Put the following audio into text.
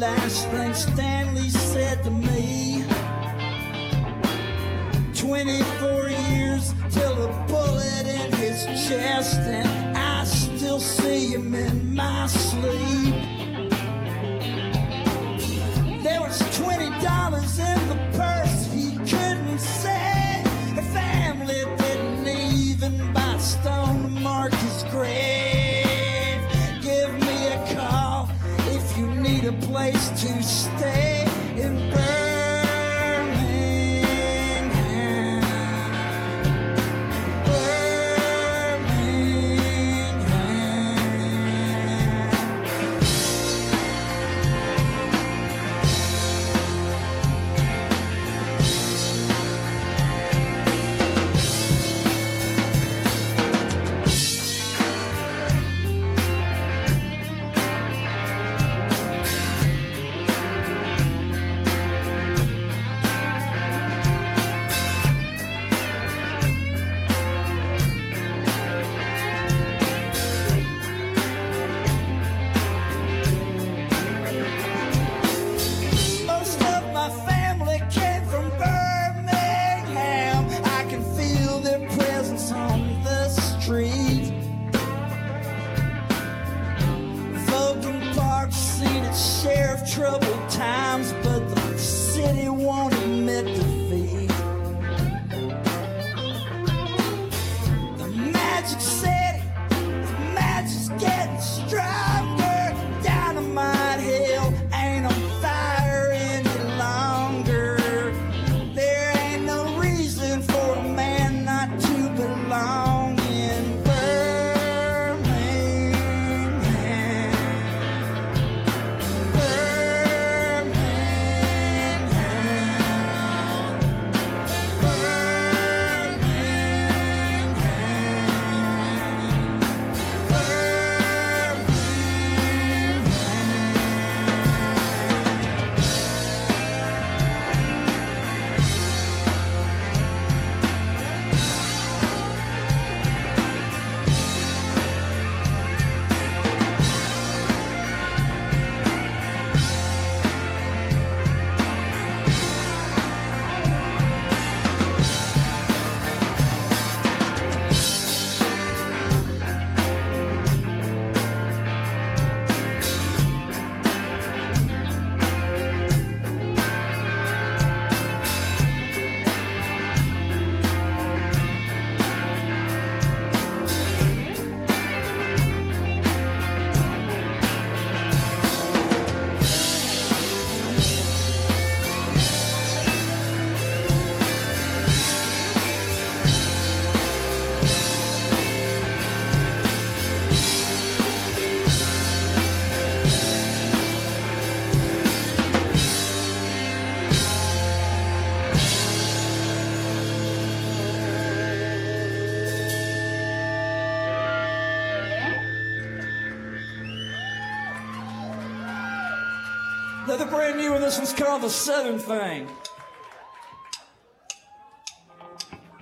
last thing Stanley said to me. 24 years till a bullet in his chest, and I still see him in my sleep. There was $20 in the purse he couldn't say. The family didn't even buy a stone to mark his grave. Give me a call if you need a place to stay in troubled times, but the city won't admit defeat. The Magic City, the magic's getting stronger. Dynamite Hill ain't on fire any longer. There ain't no reason for a man not to belong in Another brand new one. This one's called The Southern Thing.